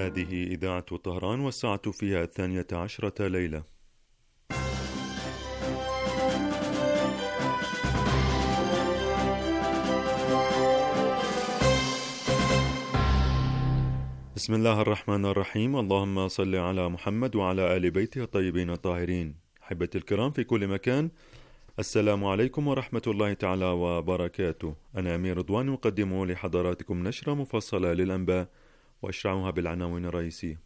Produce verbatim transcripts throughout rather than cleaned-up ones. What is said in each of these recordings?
هذه إذاعة طهران والساعة فيها الثانية عشرة ليلة. بسم الله الرحمن الرحيم. اللهم صل على محمد وعلى آل بيته الطيبين الطاهرين. أحبتي الكرام في كل مكان، السلام عليكم ورحمة الله تعالى وبركاته. أنا أمير رضوان أقدم لحضراتكم نشرة مفصلة للأنباء وأشرعها بالعناوين الرئيسية.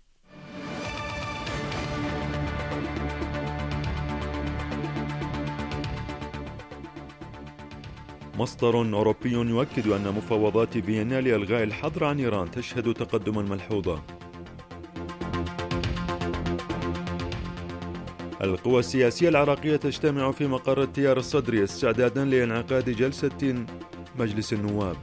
مصدر أوروبي يؤكد أن مفاوضات فيينا لإلغاء الحظر عن إيران تشهد تقدما ملحوظا. القوى السياسية العراقية تجتمع في مقر التيار الصدري استعدادا لانعقاد جلسة مجلس النواب.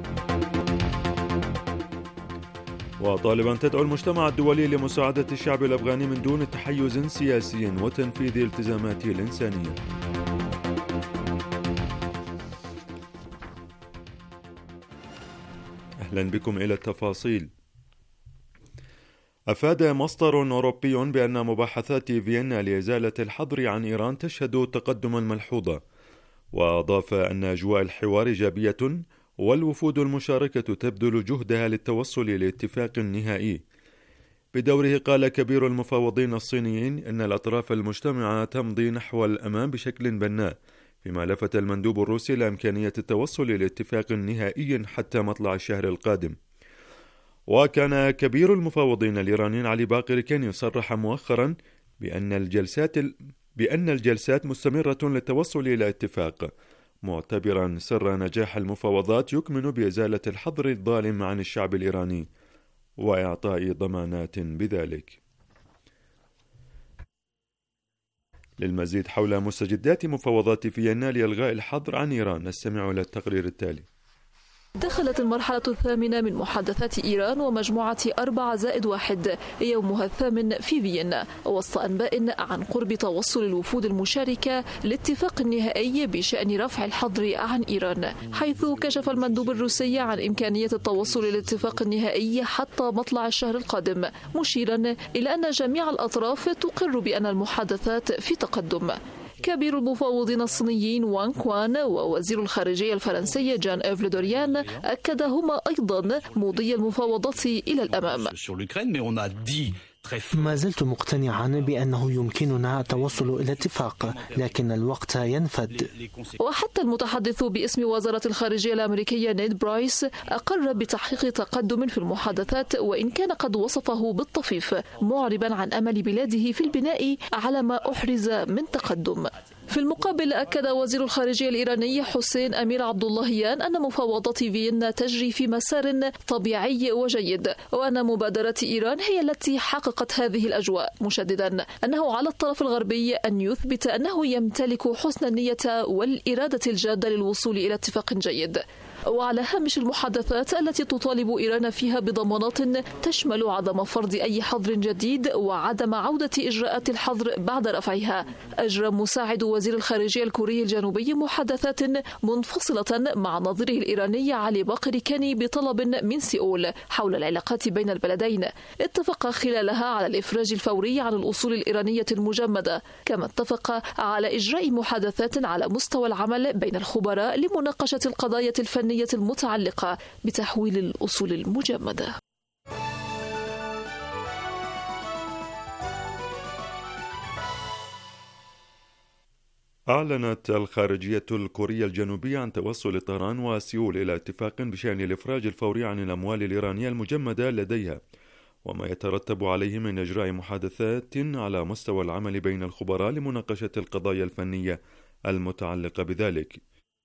وطالبان تدعو المجتمع الدولي لمساعدة الشعب الأفغاني من دون تحيز سياسي وتنفيذ التزاماته الإنسانية. أهلا بكم إلى التفاصيل. أفاد مصدر أوروبي بأن مباحثات فيينا لإزالة الحظر عن إيران تشهد تقدما ملحوظا، وأضاف أن أجواء الحوار إيجابية والوفود المشاركة تبذل جهدها للتوصل لاتفاق نهائي. بدوره قال كبير المفاوضين الصينيين إن الأطراف المجتمعة تمضي نحو الأمام بشكل بناء، فيما لفت المندوب الروسي لإمكانية التوصل لاتفاق نهائي حتى مطلع الشهر القادم. وكان كبير المفاوضين الإيرانيين علي باقر كان يصرح مؤخرا بأن الجلسات بأن الجلسات مستمرة للتوصل إلى اتفاق، معتبرا سر نجاح المفاوضات يكمن بإزالة الحظر الظالم عن الشعب الإيراني وإعطاء ضمانات بذلك. للمزيد حول مستجدات مفاوضات فيينا لإلغاء الحظر عن إيران نستمع إلى التقرير التالي. دخلت المرحلة الثامنة من محادثات إيران ومجموعة أربعة زائد واحد يومها الثامن في فيينا، وسط أنباء عن قرب توصل الوفود المشاركة لاتفاق نهائي بشأن رفع الحظر عن إيران، حيث كشف المندوب الروسي عن إمكانية التوصل لاتفاق نهائي حتى مطلع الشهر القادم، مشيرا إلى أن جميع الأطراف تقر بأن المحادثات في تقدم. كبير المفاوضين الصينيين وان كوان ووزير الخارجية الفرنسي جان إيف لو دريان أكدهما أيضا مضي المفاوضات إلى الأمام. ما زلت مقتنعا بأنه يمكننا التوصل إلى اتفاق، لكن الوقت ينفد. وحتى المتحدث باسم وزارة الخارجية الأمريكية نيد برايس أقر بتحقيق تقدم في المحادثات، وإن كان قد وصفه بالطفيف، معربا عن أمل بلاده في البناء على ما أحرز من تقدم. في المقابل أكد وزير الخارجية الإيراني حسين أمير عبد اللهيان أن مفاوضات فيينا تجري في مسار طبيعي وجيد، وأن مبادرة إيران هي التي حققت هذه الأجواء، مشددا أنه على الطرف الغربي أن يثبت أنه يمتلك حسن النية والإرادة الجادة للوصول إلى اتفاق جيد. وعلى هامش المحادثات التي تطالب إيران فيها بضمانات تشمل عدم فرض أي حظر جديد وعدم عودة إجراءات الحظر بعد رفعها، أجرى مساعد وزير الخارجية الكوري الجنوبي محادثات منفصلة مع نظيره الإيراني علي باقر كاني بطلب من سيئول حول العلاقات بين البلدين. اتفق خلالها على الإفراج الفوري عن الأصول الإيرانية المجمدة، كما اتفق على إجراء محادثات على مستوى العمل بين الخبراء لمناقشة القضايا الفنية المتعلقة بتحويل الأصول المجمدة. أعلنت الخارجية الكورية الجنوبية عن توصل طهران وسيول إلى اتفاق بشأن الإفراج الفوري عن الأموال الإيرانية المجمدة لديها، وما يترتب عليه من إجراء محادثات على مستوى العمل بين الخبراء لمناقشة القضايا الفنية المتعلقة بذلك.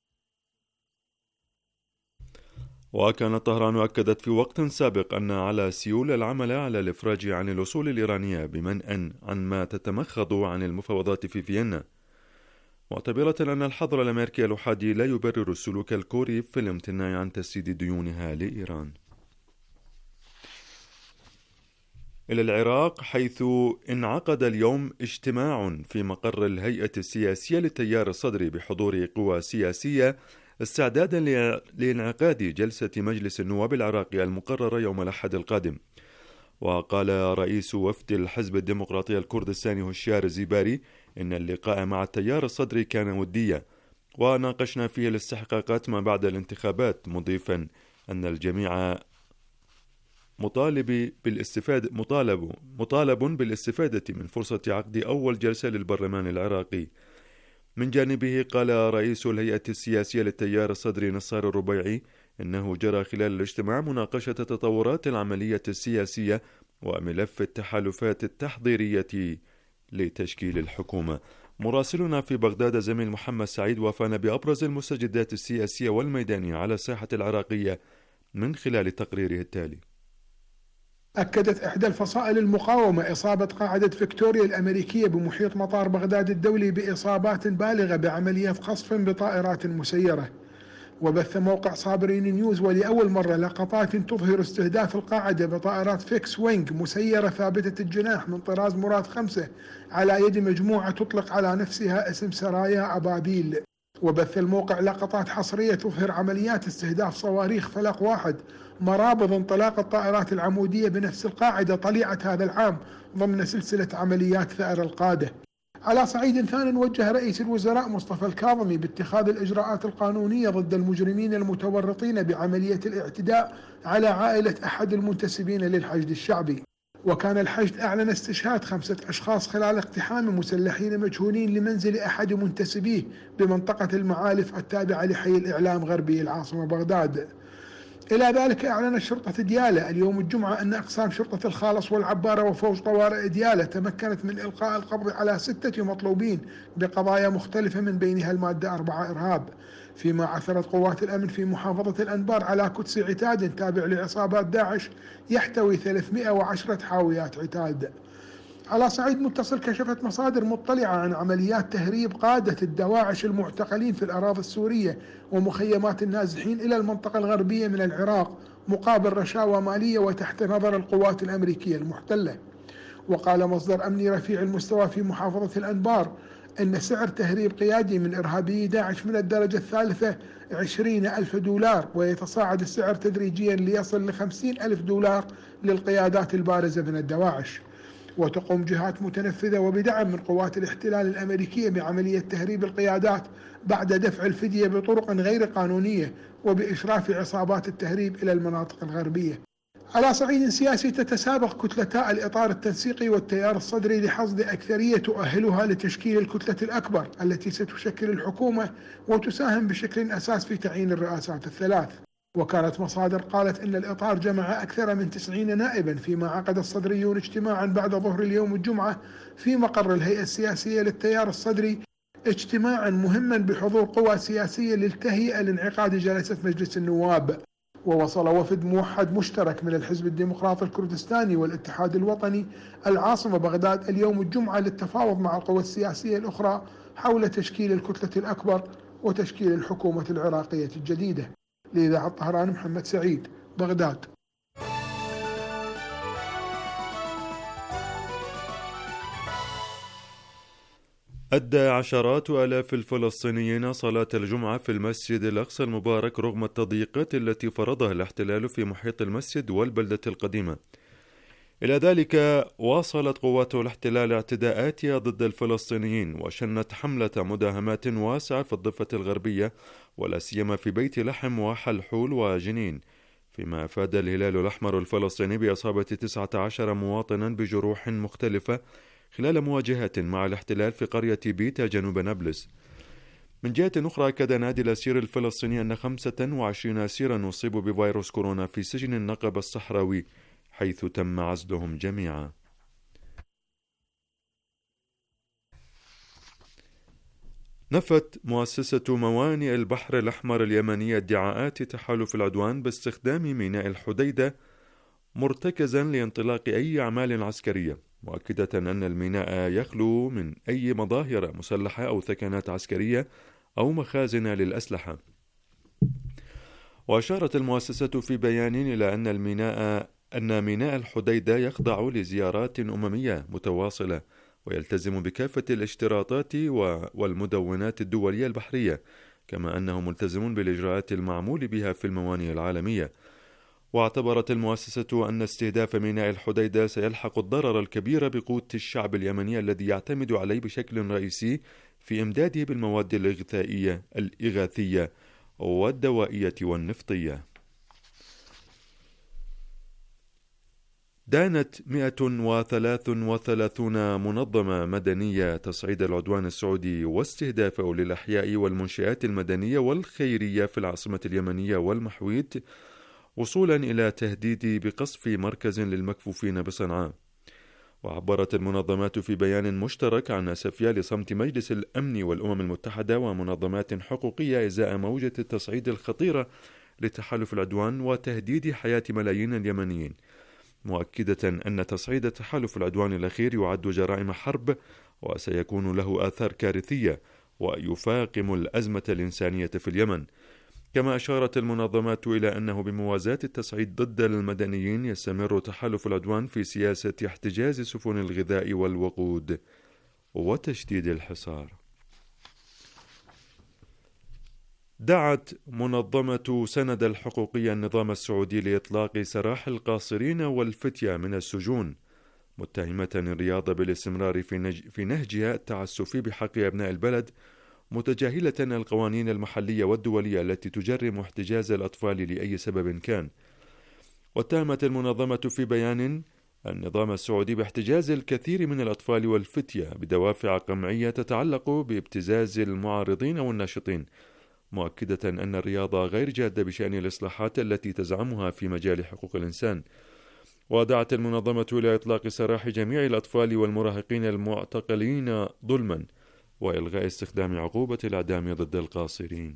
وكانت طهران أكدت في وقت سابق أن على سيول العمل على الإفراج عن الأصول الإيرانية بمنأ عن ما تتمخض عن المفاوضات في فيينا، معتبرة أن الحظر الأمريكي الأحادي لا يبرر السلوك الكوري في الامتناع عن تسديد ديونها لإيران. إلى العراق، حيث انعقد اليوم اجتماع في مقر الهيئة السياسية للتيار الصدري بحضور قوى سياسية استعدادا لانعقاد جلسة مجلس النواب العراقي المقررة يوم الأحد القادم. وقال رئيس وفد الحزب الديمقراطي الكردستاني هشيار زيباري إن اللقاء مع التيار الصدري كان وديا، وناقشنا فيه الاستحقاقات ما بعد الانتخابات، مضيفا أن الجميع مطالب بالاستفادة مطالب مطالب بالاستفادة من فرصة عقد أول جلسة للبرلمان العراقي. من جانبه قال رئيس الهيئة السياسية للتيار الصدري نصار الربيعي إنه جرى خلال الاجتماع مناقشة تطورات العملية السياسية وملف التحالفات التحضيرية لتشكيل الحكومة. مراسلنا في بغداد زميل محمد سعيد وافانا بأبرز المستجدات السياسية والميدانية على الساحة العراقية من خلال تقريره التالي. أكدت إحدى الفصائل المقاومة إصابة قاعدة فيكتوريا الأمريكية بمحيط مطار بغداد الدولي بإصابات بالغة بعملية قصف بطائرات مسيرة. وبث موقع صابرين نيوز ولأول مرة لقطات تظهر استهداف القاعدة بطائرات فيكس وينج مسيرة ثابتة الجناح من طراز مراد خمسة على يد مجموعة تطلق على نفسها اسم سرايا أبابيل. وبث الموقع لقطات حصرية تظهر عمليات استهداف صواريخ فلق واحد مرابط انطلاق الطائرات العمودية بنفس القاعدة طليعة هذا العام ضمن سلسلة عمليات ثأر القادة. على صعيد ثاني، وجه رئيس الوزراء مصطفى الكاظمي باتخاذ الإجراءات القانونية ضد المجرمين المتورطين بعملية الاعتداء على عائلة أحد المنتسبين للحشد الشعبي. وكان الحشد أعلن استشهاد خمسة أشخاص خلال اقتحام مسلحين مجهولين لمنزل أحد منتسبيه بمنطقة المعالف التابعة لحي الإعلام غربي العاصمة بغداد. إلى ذلك أعلنت شرطة ديالى اليوم الجمعة أن أقسام شرطة الخالص والعبارة وفوج طوارئ ديالى تمكنت من إلقاء القبض على ستة مطلوبين بقضايا مختلفة من بينها المادة أربعة إرهاب، فيما عثرت قوات الأمن في محافظة الأنبار على كدس عتاد تابع لعصابات داعش يحتوي ثلاثمئة وعشرة حاويات عتاد. على صعيد متصل، كشفت مصادر مطلعة عن عمليات تهريب قادة الدواعش المعتقلين في الأراضي السورية ومخيمات النازحين إلى المنطقة الغربية من العراق مقابل رشاوى مالية وتحت نظر القوات الأمريكية المحتلة. وقال مصدر أمني رفيع المستوى في محافظة الأنبار أن سعر تهريب قيادي من إرهابي داعش من الدرجة الثالثة عشرين ألف دولار، ويتصاعد السعر تدريجيا ليصل لخمسين ألف دولار للقيادات البارزة من الدواعش. وتقوم جهات متنفذة وبدعم من قوات الاحتلال الأمريكية بعملية تهريب القيادات بعد دفع الفدية بطرق غير قانونية وبإشراف عصابات التهريب إلى المناطق الغربية. على صعيد سياسي، تتسابق كتلتا الإطار التنسيقي والتيار الصدري لحصد أكثرية تؤهلها لتشكيل الكتلة الأكبر التي ستشكل الحكومة وتساهم بشكل أساس في تعيين الرئاسات الثلاث. وكانت مصادر قالت إن الإطار جمع أكثر من تسعين نائبا، فيما عقد الصدريون اجتماعا بعد ظهر اليوم الجمعة في مقر الهيئة السياسية للتيار الصدري، اجتماعا مهما بحضور قوى سياسية للتهيئة لانعقاد جلسة مجلس النواب. ووصل وفد موحد مشترك من الحزب الديمقراطي الكردستاني والاتحاد الوطني العاصمة بغداد اليوم الجمعة للتفاوض مع القوى السياسية الأخرى حول تشكيل الكتلة الأكبر وتشكيل الحكومة العراقية الجديدة. لإذاعة الطهران، محمد سعيد، بغداد. أدى عشرات آلاف الفلسطينيين صلاة الجمعة في المسجد الأقصى المبارك رغم التضييقات التي فرضها الاحتلال في محيط المسجد والبلدة القديمة. إلى ذلك واصلت قوات الاحتلال اعتداءاتها ضد الفلسطينيين وشنت حملة مداهمات واسعة في الضفة الغربية ولا سيما في بيت لحم وحلحول وجنين، فيما أفاد الهلال الأحمر الفلسطيني بإصابة تسعة عشر مواطنا بجروح مختلفة خلال مواجهات مع الاحتلال في قرية بيتا جنوب نابلس. من جهة أخرى، أكد نادي الأسير الفلسطيني أن خمسة وعشرين أسيرا أصيبوا بفيروس كورونا في سجن النقب الصحراوي حيث تم عزلهم جميعا. نفت مؤسسة موانئ البحر الأحمر اليمنية ادعاءات تحالف العدوان باستخدام ميناء الحديدة مرتكزا لانطلاق أي أعمال عسكرية، مؤكدة أن الميناء يخلو من أي مظاهر مسلحة أو ثكنات عسكرية أو مخازن للأسلحة. وأشارت المؤسسة في بيان إلى أن الميناء أن ميناء الحديدة يخضع لزيارات أممية متواصلة ويلتزم بكافة الاشتراطات والمدونات الدولية البحرية، كما أنه ملتزم بالإجراءات المعمول بها في الموانئ العالمية. واعتبرت المؤسسة أن استهداف ميناء الحديدة سيلحق الضرر الكبير بقوت الشعب اليمني الذي يعتمد عليه بشكل رئيسي في إمداده بالمواد الغذائية الإغاثية والدوائية والنفطية. دانت مئة وثلاث وثلاثين منظمة مدنية تصعيد العدوان السعودي واستهدافه للأحياء والمنشآت المدنية والخيرية في العاصمة اليمنية والمحويت، وصولا إلى تهديد بقصف مركز للمكفوفين بصنعاء. وعبرت المنظمات في بيان مشترك عن أسفها لصمت مجلس الأمن والأمم المتحدة ومنظمات حقوقية إزاء موجة التصعيد الخطيرة لتحالف العدوان وتهديد حياة ملايين اليمنيين، مؤكدة أن تصعيد تحالف العدوان الأخير يعد جرائم حرب وسيكون له آثار كارثية ويفاقم الأزمة الإنسانية في اليمن. كما أشارت المنظمات إلى أنه بموازاة التصعيد ضد المدنيين يستمر تحالف العدوان في سياسة احتجاز سفن الغذاء والوقود وتشديد الحصار. دعت منظمة سند الحقوقية النظام السعودي لإطلاق سراح القاصرين والفتية من السجون، متهمة الرياض بالاستمرار في, نج... في نهجها التعسفي بحق أبناء البلد، متجاهلة القوانين المحلية والدولية التي تجرم احتجاز الأطفال لأي سبب كان. واتهمت المنظمة في بيان النظام السعودي باحتجاز الكثير من الأطفال والفتية بدوافع قمعية تتعلق بابتزاز المعارضين والناشطين، مؤكدة أن الرياض غير جادة بشأن الإصلاحات التي تزعمها في مجال حقوق الإنسان. ودعت المنظمة إلى إطلاق سراح جميع الأطفال والمراهقين المعتقلين ظلما وإلغاء استخدام عقوبة الإعدام ضد القاصرين.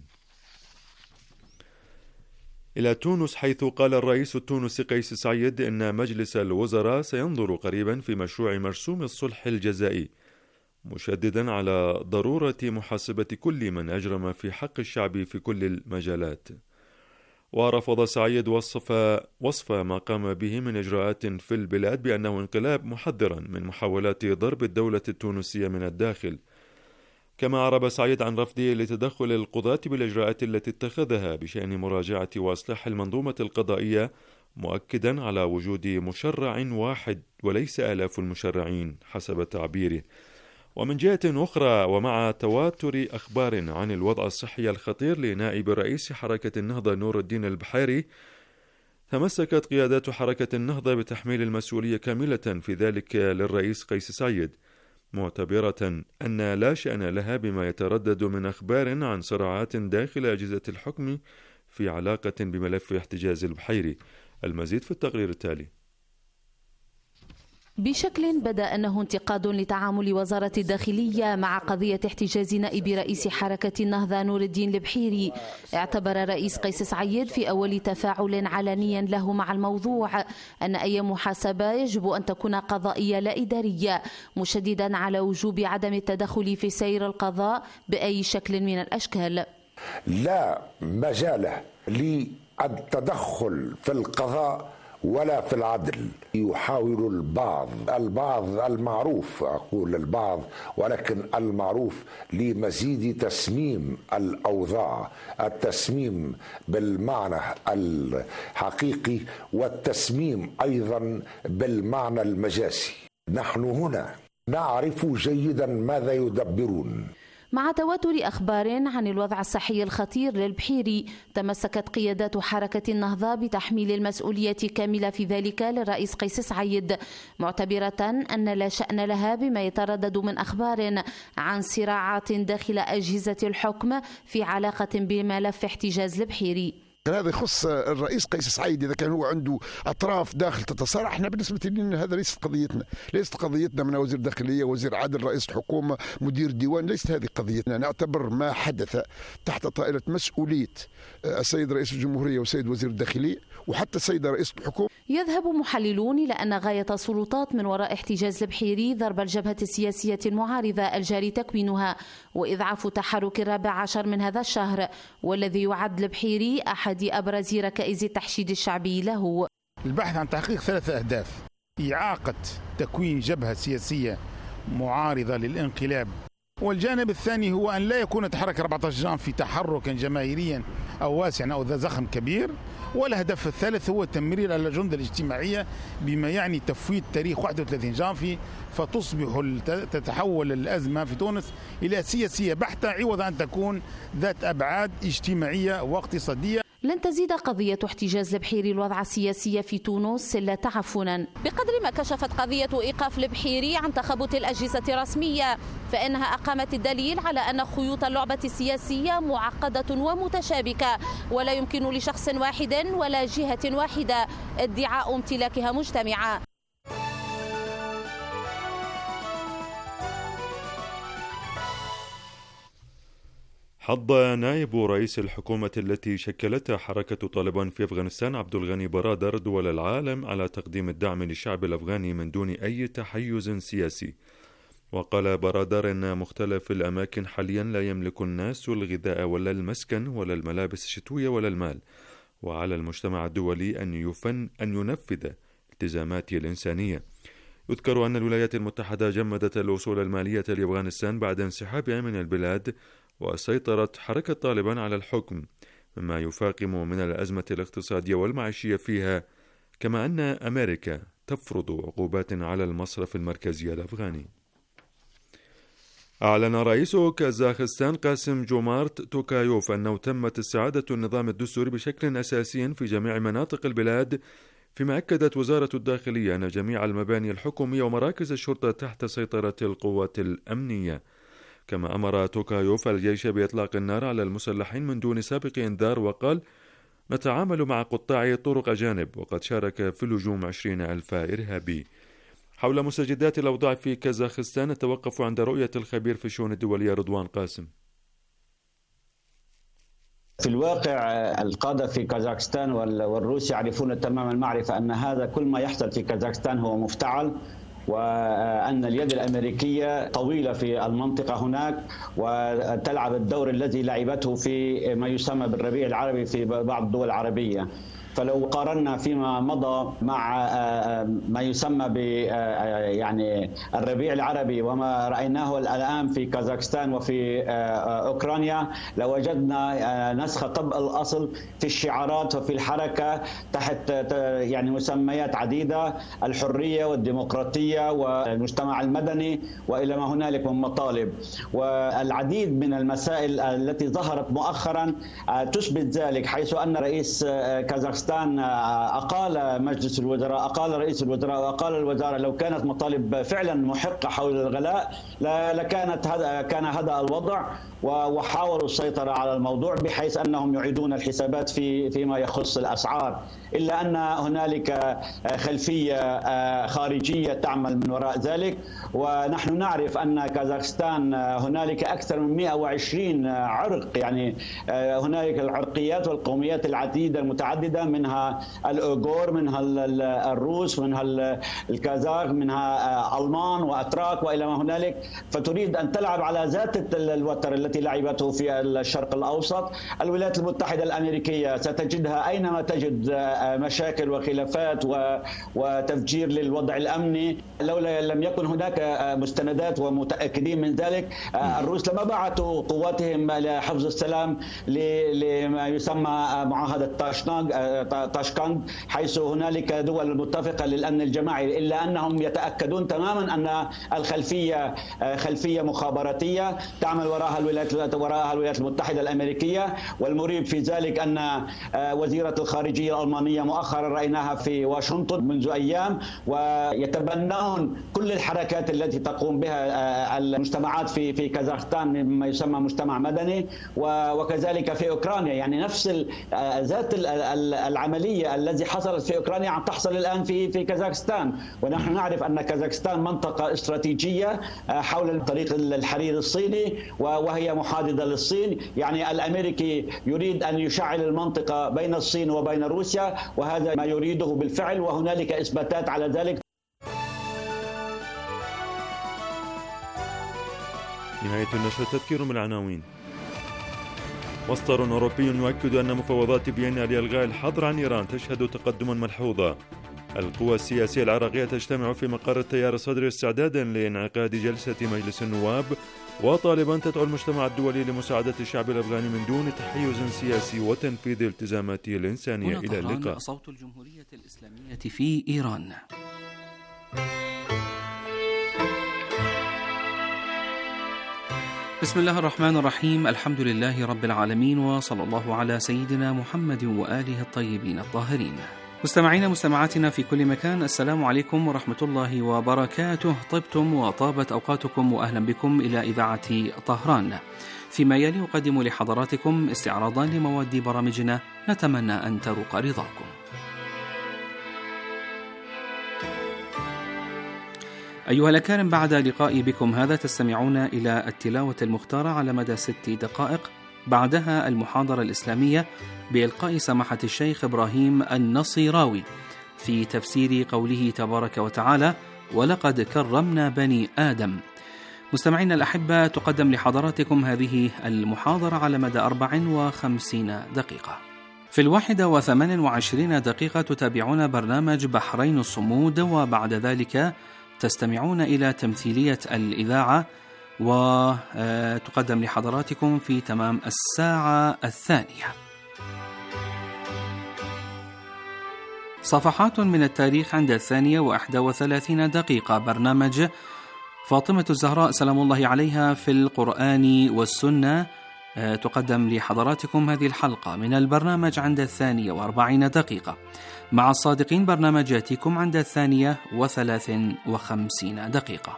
إلى تونس، حيث قال الرئيس التونسي قيس سعيد إن مجلس الوزراء سينظر قريبا في مشروع مرسوم الصلح الجزائي، مشددا على ضرورة محاسبة كل من أجرم في حق الشعب في كل المجالات. ورفض سعيد وصف, وصف ما قام به من إجراءات في البلاد بأنه انقلاب، محذرا من محاولات ضرب الدولة التونسية من الداخل. كما أعرب سعيد عن رفضه لتدخل القضاة بالإجراءات التي اتخذها بشأن مراجعة وإصلاح المنظومة القضائية، مؤكدا على وجود مشرع واحد وليس آلاف المشرعين حسب تعبيره. ومن جهة أخرى، ومع تواتر أخبار عن الوضع الصحي الخطير لنائب رئيس حركة النهضة نور الدين البحيري، تمسكت قيادات حركة النهضة بتحميل المسؤولية كاملة في ذلك للرئيس قيس سعيد، معتبرة أن لا شأن لها بما يتردد من أخبار عن صراعات داخل أجهزة الحكم في علاقة بملف احتجاز البحيري. المزيد في التقرير التالي. بشكل بدا أنه انتقاد لتعامل وزارة الداخلية مع قضية احتجاز نائب رئيس حركة النهضة نور الدين البحيري، اعتبر الرئيس قيس سعيد في أول تفاعل علني له مع الموضوع أن أي محاسبة يجب أن تكون قضائية لا إدارية، مشددا على وجوب عدم التدخل في سير القضاء بأي شكل من الأشكال. لا مجال للتدخل في القضاء ولا في العدل. يحاول البعض البعض المعروف، أقول البعض ولكن المعروف، لمزيد تسميم الأوضاع، التسميم بالمعنى الحقيقي والتسميم أيضا بالمعنى المجازي. نحن هنا نعرف جيدا ماذا يدبرون. مع تواتر أخبار عن الوضع الصحي الخطير للبحيري، تمسكت قيادات حركة النهضة بتحميل المسؤولية كاملة في ذلك للرئيس قيس سعيد، معتبرة أن لا شأن لها بما يتردد من أخبار عن صراعات داخل أجهزة الحكم في علاقة بملف احتجاز البحيري. هذا يخص الرئيس قيس سعيد، إذا كان هو عنده أطراف داخل تتصارع. احنا بالنسبة لنا هذا ليست قضيتنا، ليست قضيتنا من وزير داخلية، وزير عدل، رئيس الحكومة، مدير ديوان، ليست هذه قضيتنا. نعتبر ما حدث تحت طائلة مسؤولية السيد رئيس الجمهورية والسيد وزير الداخلية وحتى السيد رئيس الحكومة. يذهب محللون إلى أن غاية السلطات من وراء احتجاز البحيري ضرب الجبهة السياسية المعارضة الجاري تكوينها وإضعاف تحرك الرابع عشر من هذا الشهر، والذي يعد البحيري أحد أبرز ركائز التحشيد الشعبي له. البحث عن تحقيق ثلاثة أهداف: إعاقة تكوين جبهة سياسية معارضة للانقلاب والجانب الثاني هو أن لا يكون تحرك أربعة عشر جانفي تحركا جماهيريا أو واسعا أو ذا زخم كبير. والهدف الثالث هو تمرير الأجندة الاجتماعية بما يعني تفويت تاريخ واحد وثلاثين جانفي، فتصبح تتحول الأزمة في تونس إلى سياسية بحتة عوض أن تكون ذات أبعاد اجتماعية واقتصادية. لن تزيد قضية احتجاز البحيري الوضع السياسي في تونس إلا تعفنا. بقدر ما كشفت قضية إيقاف البحيري عن تخبط الأجهزة الرسمية، فإنها أقامت الدليل على أن خيوط اللعبة السياسية معقدة ومتشابكة، ولا يمكن لشخص واحد ولا جهة واحدة ادعاء امتلاكها مجتمعة. حض نائب رئيس الحكومة التي شكلتها حركة طالبان في أفغانستان عبد الغني برادر دول العالم على تقديم الدعم للشعب الأفغاني من دون أي تحيز سياسي. وقال برادر إن مختلف الأماكن حاليا لا يملك الناس الغذاء ولا المسكن ولا الملابس الشتوية ولا المال، وعلى المجتمع الدولي أن يفن أن ينفذ التزاماته الإنسانية. يذكر أن الولايات المتحدة جمدت الوصول المالية لأفغانستان بعد انسحابها من البلاد وسيطرة حركة طالبان على الحكم، مما يفاقم من الأزمة الاقتصادية والمعيشية فيها، كما أن أمريكا تفرض عقوبات على المصرف المركزي الأفغاني. أعلن رئيس كازاخستان قاسم جومارت توكايوف أنه تمت استعادة النظام الدستوري بشكل أساسي في جميع مناطق البلاد، فيما أكدت وزارة الداخلية أن جميع المباني الحكومية ومراكز الشرطة تحت سيطرة القوات الأمنية. كما أمر توكايوف الجيش بإطلاق النار على المسلحين من دون سابق إنذار، وقال: نتعامل مع قطاع طرق أجانب، وقد شارك في الهجوم عشرين ألف إرهابي. حول مستجدات الأوضاع في كازاخستان نتوقف عند رؤية الخبير في الشؤون الدولية رضوان قاسم. في الواقع القادة في كازاخستان والروس يعرفون تمام المعرفة أن هذا كل ما يحصل في كازاخستان هو مفتعل، وأن اليد الأمريكية طويلة في المنطقة هناك وتلعب الدور الذي لعبته في ما يسمى بالربيع العربي في بعض الدول العربية. فلو قارنا فيما مضى مع ما يسمى ب يعني الربيع العربي وما رأيناه الآن في كازاخستان وفي أوكرانيا، لوجدنا نسخ طبق الأصل في الشعارات وفي الحركة تحت يعني مسميات عديدة: الحرية والديمقراطية والمجتمع المدني وإلى ما هنالك من مطالب. والعديد من المسائل التي ظهرت مؤخرا تثبت ذلك، حيث أن رئيس كازاخستان أقال مجلس الوزراء، أقال رئيس الوزراء وأقال الوزارة. لو كانت مطالب فعلا محقة حول الغلاء لكانت هذا كان هذا الوضع، وحاولوا السيطرة على الموضوع بحيث أنهم يعيدون الحسابات في فيما يخص الأسعار، إلا أن هنالك خلفية خارجية تعمل من وراء ذلك. ونحن نعرف أن كازاخستان هنالك أكثر من مئة وعشرين عرق، يعني هنالك العرقيات والقوميات العديدة المتعددة، منها الأوغور، منها الروس، منها الكازاخ، منها ألمان وأتراك وإلى ما هنالك. فتريد أن تلعب على ذات الوتر التي لعبته في الشرق الأوسط. الولايات المتحدة الأمريكية ستجدها أينما تجد مشاكل وخلافات وتفجير للوضع الأمني. لولا لم يكن هناك مستندات ومتأكدين من ذلك، الروس لما بعثوا قواتهم لحفظ السلام لما يسمى معاهدة تاشكند، حيث هنالك دول متفقة للأمن الجماعي، إلا أنهم يتأكدون تماما أن الخلفية خلفية مخابراتية تعمل وراءها الولايات وراءها الولايات المتحدة الأمريكية. والمريب في ذلك أن وزيرة الخارجية الألمانية مؤخرا رأيناها في واشنطن منذ أيام، ويتبنون كل الحركات التي تقوم بها المجتمعات في في كازاخستان مما يسمى مجتمع مدني، وكذلك في أوكرانيا. يعني نفس ذات العملية التي حصلت في أوكرانيا عم تحصل الآن في في كازاخستان. ونحن نعرف أن كازاخستان منطقة استراتيجية حول طريق الحرير الصيني، وهي محادثة للصين. يعني الأمريكي يريد أن يشعل المنطقة بين الصين وبين روسيا، وهذا ما يريده بالفعل، وهنالك إثباتات على ذلك. نهاية النشرة. تذكير من العناوين. مصدر أوروبي يؤكد أن مفاوضات فيينا لإلغاء الحظر عن إيران تشهد تقدما ملحوظا. القوى السياسية العراقية تجتمع في مقر التيار الصدري استعدادا لانعقاد جلسة مجلس النواب وطالبان تدعو المجتمع الدولي لمساعدة الشعب الأفغاني من دون تحيز سياسي وتنفيذ التزاماته الإنسانية. إلى اللقاء. صوت الجمهورية الإسلامية في إيران. بسم الله الرحمن الرحيم، الحمد لله رب العالمين، وصلى الله على سيدنا محمد وآله الطيبين الطاهرين. مستمعين مستمعاتنا في كل مكان، السلام عليكم ورحمة الله وبركاته. طبتم وطابت أوقاتكم، وأهلا بكم إلى إذاعة طهران. فيما يلي أقدم لحضراتكم استعراضا لمواد برامجنا، نتمنى أن تروق رضاكم. أيها الأكارم، بعد لقائي بكم هذا تستمعون إلى التلاوة المختارة على مدى ست دقائق، بعدها المحاضرة الإسلامية بإلقاء سماحة الشيخ إبراهيم النصيراوي في تفسير قوله تبارك وتعالى: ولقد كرمنا بني آدم. مستمعينا الأحبة، تقدم لحضراتكم هذه المحاضرة على مدى أربع وخمسين دقيقة. في الواحدة وثمان وعشرين دقيقة تتابعون برنامج بحرين الصمود، وبعد ذلك تستمعون إلى تمثيلية الإذاعة، وتقدم لحضراتكم في تمام الساعة الثانية. صفحات من التاريخ عند الثانية وإحدى وثلاثين دقيقة، برنامج فاطمة الزهراء سلام الله عليها في القرآن والسنة. تقدم لحضراتكم هذه الحلقة من البرنامج عند الثانية وأربعين دقيقة. مع الصادقين برنامج يأتيكم عند الثانية وثلاث وخمسين دقيقة.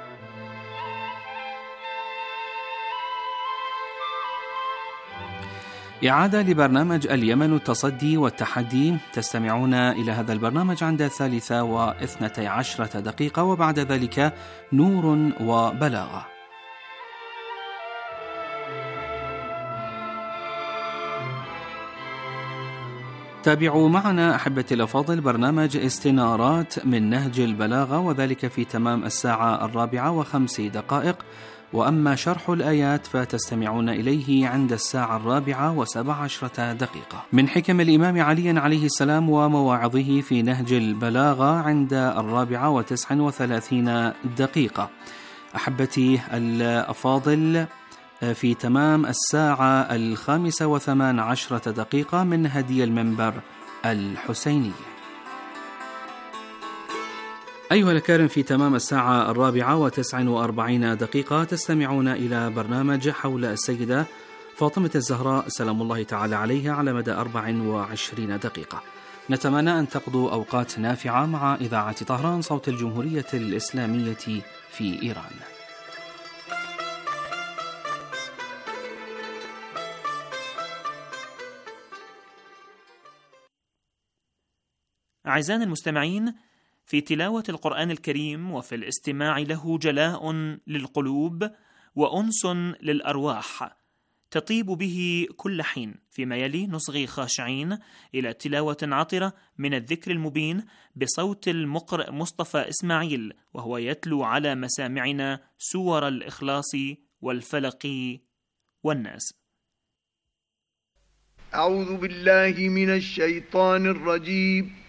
إعادة لبرنامج اليمن التصدي والتحدي، تستمعون إلى هذا البرنامج عند الثالثة واثنتي عشرة دقيقة، وبعد ذلك نور وبلاغة. تابعوا معنا أحبتي الأفاضل برنامج استنارات من نهج البلاغة، وذلك في تمام الساعة الرابعة وخمس دقائق. وأما شرح الآيات فتستمعون إليه عند الساعة الرابعة وسبع عشرة دقيقة. من حكم الإمام علي عليه السلام ومواعظه في نهج البلاغة عند الرابعة وتسع وثلاثين دقيقة. أحبتي الأفاضل، في تمام الساعة الخامسة وثمان عشرة دقيقة من هدي المنبر الحسيني. أيها الكرام، في تمام الساعة الرابعة وتسع وأربعين دقيقة تستمعون إلى برنامج حول السيدة فاطمة الزهراء سلام الله تعالى عليها على مدى أربع وعشرين دقيقة. نتمنى أن تقضوا أوقات نافعة مع إذاعة طهران صوت الجمهورية الإسلامية في إيران. أعزائنا المستمعين، في تلاوة القرآن الكريم وفي الاستماع له جلاء للقلوب وأنس للأرواح تطيب به كل حين. فيما يلي نصغي خاشعين إلى تلاوة عطرة من الذكر المبين بصوت المقرئ مصطفى إسماعيل، وهو يتلو على مسامعنا سور الإخلاص والفلق والناس. أعوذ بالله من الشيطان الرجيم.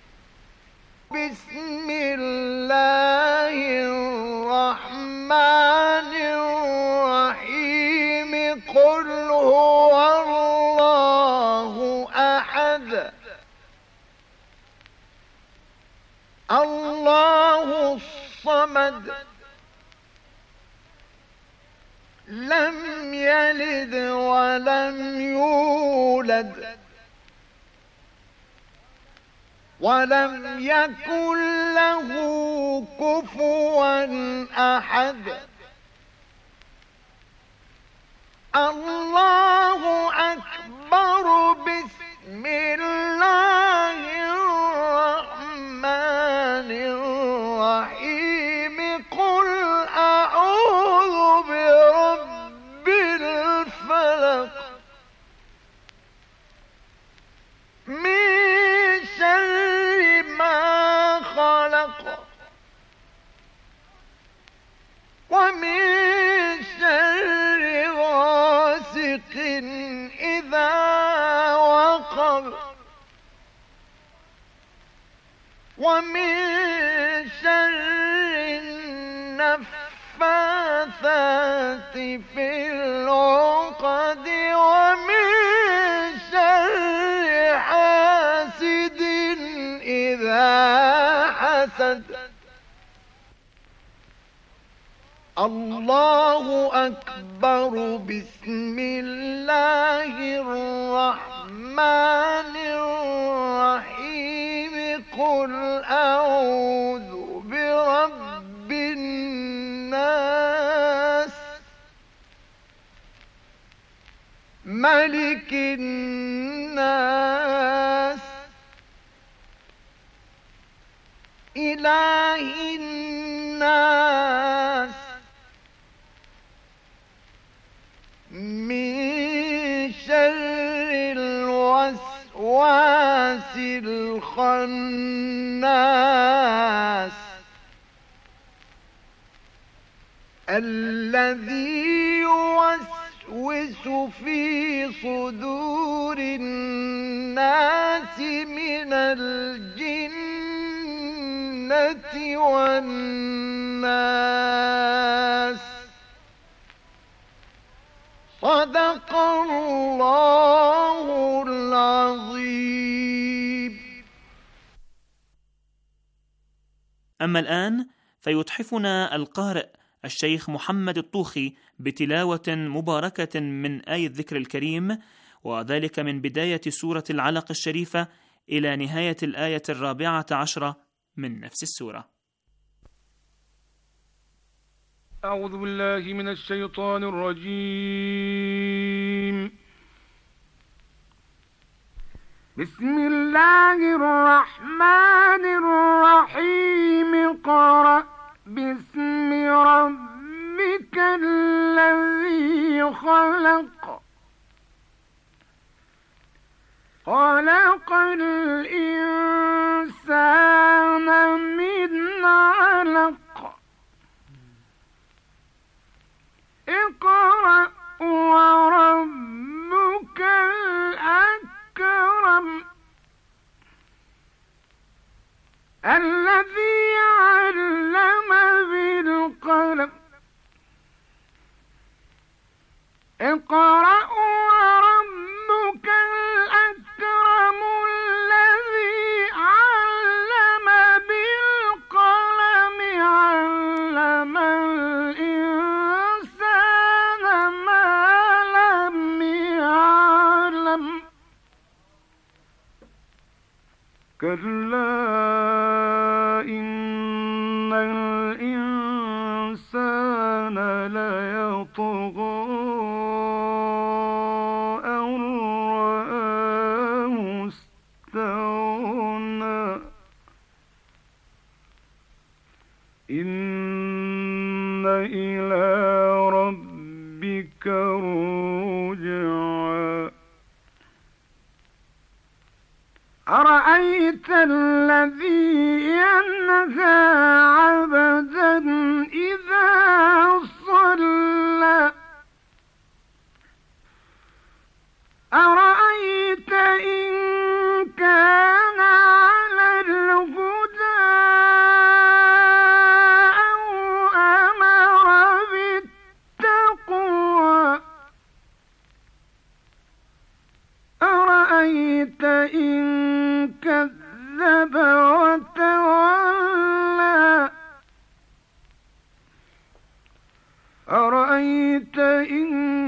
بسم الله الرحمن الرحيم. قل هو الله أحد الله الصمد لم يلد ولم يولد ولم يكن له كفوا أحد. الله أكبر. بسم الله الرحمن الرحيم. قل أعوذ برب الفلق من شر ما خلق ومن شر غاسق إذا وقب ومن شر النفاثات الناس في العقد ومن شر حاسد إذا حسد. الله أكبر. بسم الله الرحمن الرحيم. قل أعوذ برب الناس ملك الناس إله الناس من شر الوسواس الخناس الذي يوسوس في صدور الناس من الجنة والناس. صدق الله العظيم. أما الآن فيتحفنا القارئ الشيخ محمد الطوخي بتلاوة مباركة من آية الذكر الكريم، وذلك من بداية سورة العلق الشريفة إلى نهاية الآية الرابعة عشرة من نفس السورة. أعوذ بالله من الشيطان الرجيم. بسم الله الرحمن الرحيم. اقرأ باسم ربك الذي خلق. خلق الإنسان من علق. اقرأ وربك الأكرم الذي علم بالقلم. اقرأ وربك الأكرم الذي علم بالقلم علم الإنسان ما لم يعلم. كلا إن الإنسان ليطغى أن رآه استغنى. إن إلى ربك الرجعى. أرأيت الذي ينهى عبدا إذا صلى. أرأيت إن كان على الهدى أو أمر بالتقوى. أرأيت إن كذب وتولى. أرأيت إن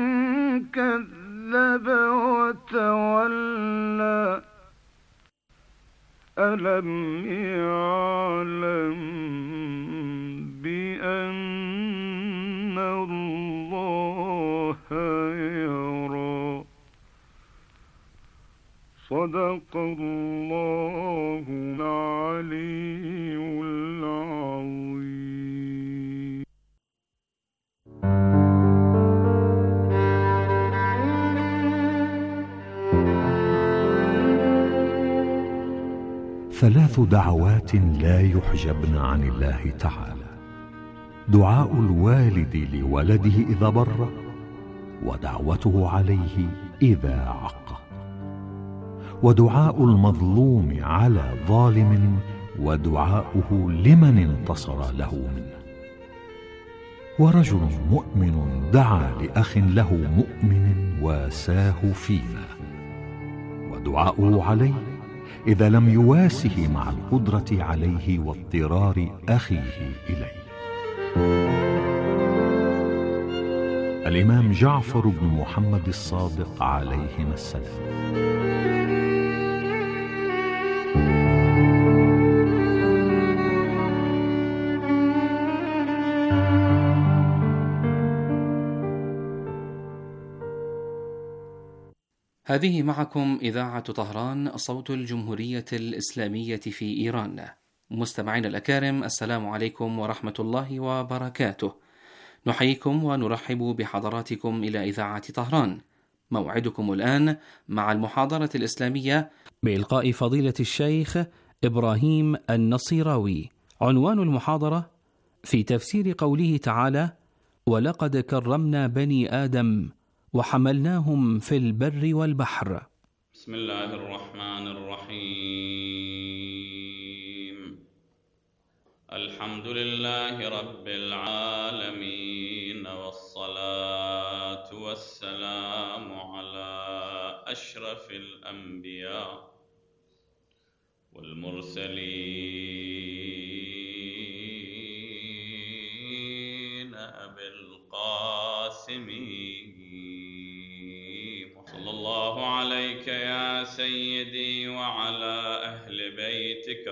كذب وتولى. ألم يعلم بأن الله يرى. صدق الله العلي العظيم. ثلاث دعوات لا يحجبن عن الله تعالى: دعاء الوالد لولده إذا بر، ودعوته عليه إذا عق، ودعاء المظلوم على ظالم، ودعاؤه لمن انتصر له منه. ورجل مؤمن دعا لأخ له مؤمن واساه فينا، ودعاؤه عليه إذا لم يواسه مع القدرة عليه واضطرار أخيه إليه. الإمام جعفر بن محمد الصادق عليهما السلام. هذه معكم إذاعة طهران صوت الجمهورية الإسلامية في إيران. مستمعين الأكارم، السلام عليكم ورحمة الله وبركاته. نحييكم ونرحب بحضراتكم إلى إذاعة طهران. موعدكم الآن مع المحاضرة الإسلامية بإلقاء فضيلة الشيخ إبراهيم النصيراوي. عنوان المحاضرة: في تفسير قوله تعالى: ولقد كرمنا بني آدم وحملناهم في البر والبحر. بسم الله الرحمن الرحيم. الحمد لله رب العالمين، والصلاة والسلام على أشرف الأنبياء والمرسلين أبي القاسم صلى الله عليك يا سيدي وعلى أهل بيتك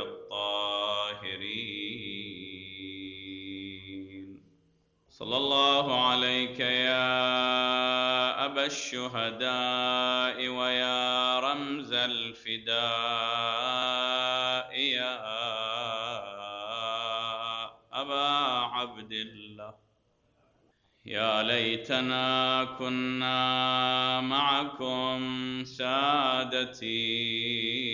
الطاهرين. صلى الله عليك يا أبا الشهداء ويا رمز الفداء يا أبا عبد الله. يا ليتنا كنا معكم سادتي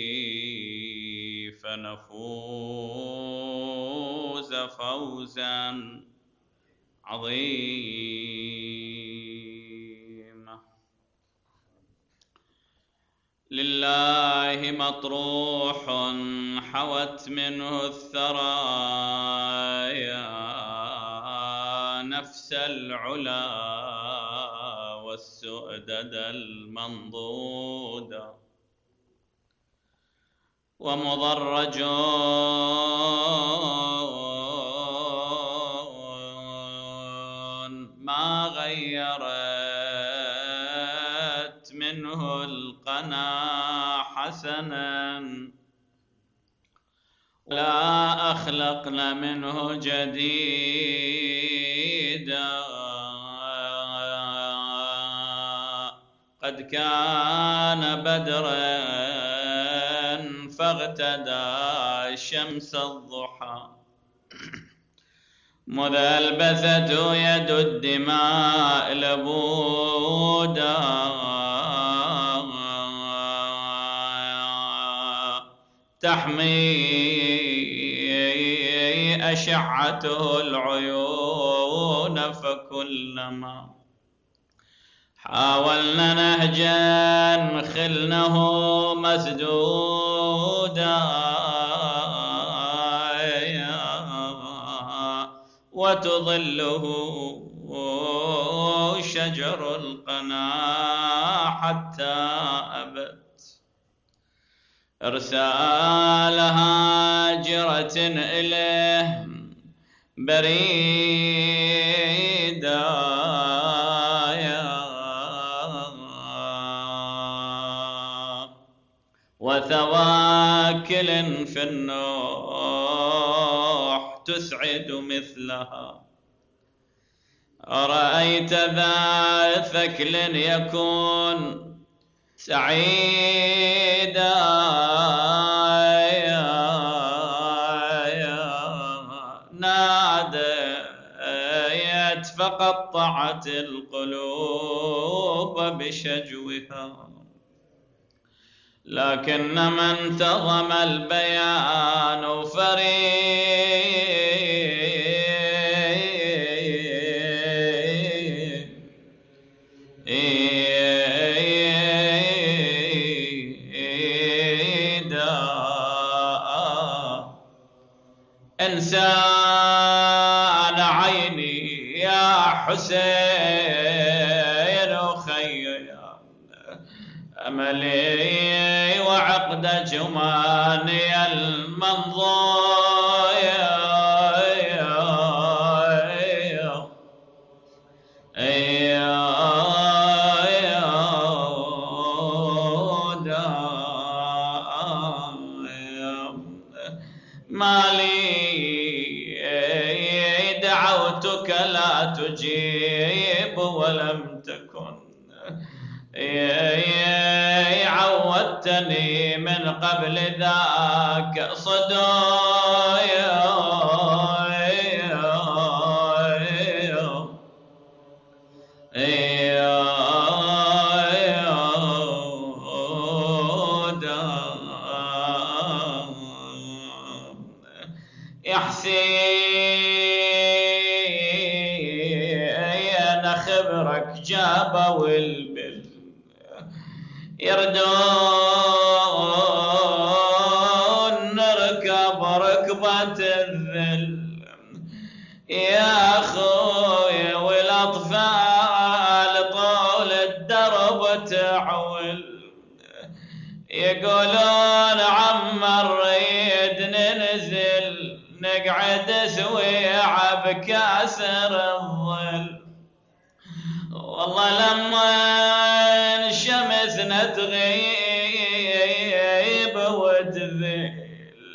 فنفوز فوزا عظيما. لله مطروح حوت منه الثرايا نفس العلا والسؤدد المنضود، ومضرج ما غيرت منه القنا حسنا، لا أخلقنا منه جديدا. قد كان بدرا فاغتدى شمس الضحى، مذ ألبثته يد الدماء لبودا. تحمي أشعته العيون، فكلما حاولنا نهجا خلنه مسدودا. وتظله شجر القنا حتى أبت إرسال هاجرة إليه بريدا. وثواكل في النوح تسعد مثلها. أرأيت ذا ثكل يكون سعيدا. ناديت فقطعت القلوب بشجوها، لكن من انتظم البيان فريدا. إنسان عيني يا حسين وخي أملي وعقد جماني المنظور مالي دعوتك لا تجيب ولم تكن عودتني من قبل ذاك صدايا يا حسين خبرك جابوا البل يردون نركب ركبة الذل يا أخوي والأطفال طول الدرب تعول يقولون عمر ريد ننزل نقعد سويعة بكاسر الظل والله لما الشمس نتغيب وتذل